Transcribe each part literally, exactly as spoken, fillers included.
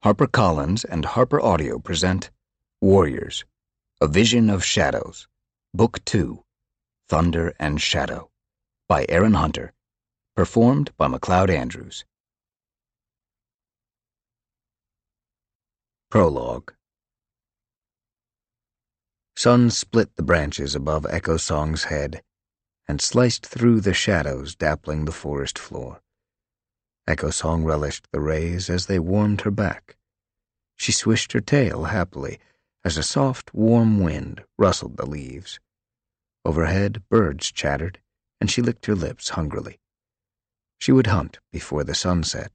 HarperCollins and Harper Audio present Warriors, A Vision of Shadows, Book two, Thunder and Shadow, by Aaron Hunter, performed by MacLeod Andrews. Prologue. Sun split the branches above Echo Song's head and sliced through the shadows dappling the forest floor. Echo Song relished the rays as they warmed her back. She swished her tail happily as a soft, warm wind rustled the leaves. Overhead, birds chattered, and she licked her lips hungrily. She would hunt before the sun set.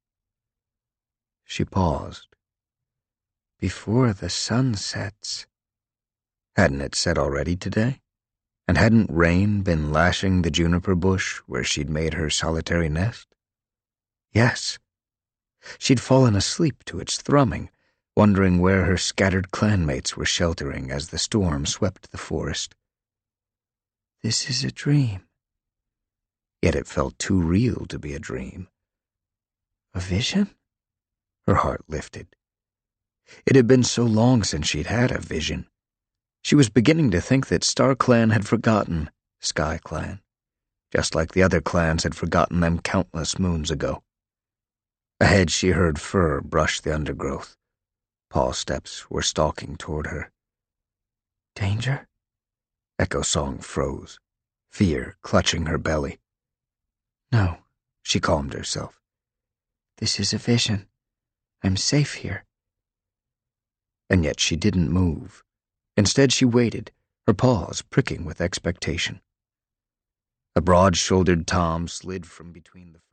She paused. Before the sun sets. Hadn't it set already today? And hadn't rain been lashing the juniper bush where she'd made her solitary nest? Yes. She'd fallen asleep to its thrumming, wondering where her scattered clanmates were sheltering as the storm swept the forest. This is a dream. Yet it felt too real to be a dream. A vision? Her heart lifted. It had been so long since she'd had a vision. She was beginning to think that StarClan had forgotten SkyClan, just like the other clans had forgotten them countless moons ago. Ahead she heard fur brush the undergrowth. Paw steps were stalking toward her. Danger? Echo Song froze, fear clutching her belly. No, she calmed herself. This is a vision. I'm safe here. And yet she didn't move. Instead she waited, her paws pricking with expectation. A broad-shouldered Tom slid from between the